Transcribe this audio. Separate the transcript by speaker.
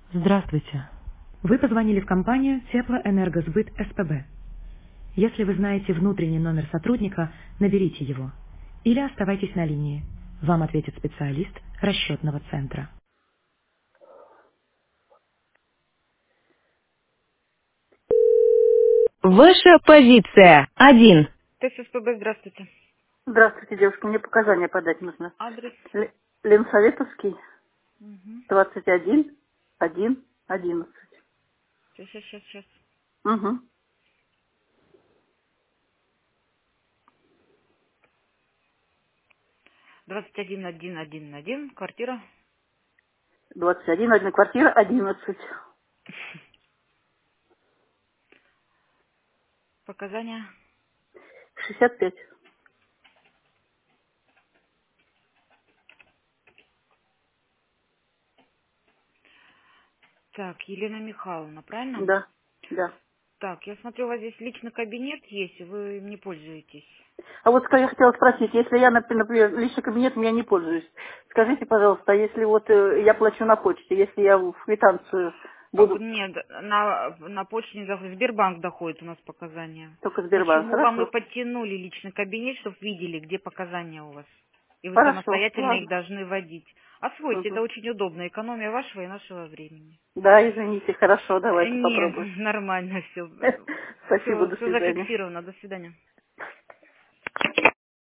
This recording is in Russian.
Speaker 1: Здравствуйте. Вы позвонили в компанию Теплоэнергосбыт СПБ. Если вы знаете внутренний номер сотрудника, наберите его. Или оставайтесь на линии. Вам ответит специалист расчетного центра. Ваша позиция. 1. ТССПБ, здравствуйте.
Speaker 2: Здравствуйте, девушка. Мне показания подать нужно.
Speaker 1: Адрес.
Speaker 2: Ленсоветовский,
Speaker 1: Угу.
Speaker 2: 21, 1, 11.
Speaker 1: Сейчас.
Speaker 2: Угу.
Speaker 1: 21111, квартира.
Speaker 2: 21, 1, квартира, 11.
Speaker 1: Показания.
Speaker 2: 65.
Speaker 1: Так, Елена Михайловна, правильно?
Speaker 2: Да, да.
Speaker 1: Так, я смотрю, у вас здесь личный кабинет есть, и вы им не пользуетесь.
Speaker 2: А вот я хотела спросить, если я, например, личным кабинетом я не пользуюсь, скажите, пожалуйста, а если вот я плачу на почте, если я в квитанцию буду
Speaker 1: Нет, на почте не заходит. Сбербанк доходит у нас показания.
Speaker 2: только Сбербанк,
Speaker 1: Почему вам и
Speaker 2: хорошо?
Speaker 1: подтянули личный кабинет, чтобы видели, где показания у вас. И вы
Speaker 2: Хорошо,
Speaker 1: самостоятельно их
Speaker 2: ладно.
Speaker 1: должны вводить. Освойте, это
Speaker 2: Угу.
Speaker 1: очень удобно. Экономия вашего и нашего времени.
Speaker 2: Да, извините, хорошо, давайте попробуем.
Speaker 1: Нет, нормально все.
Speaker 2: Спасибо,
Speaker 1: Все,
Speaker 2: до
Speaker 1: все
Speaker 2: свидания.
Speaker 1: зафиксировано. До свидания.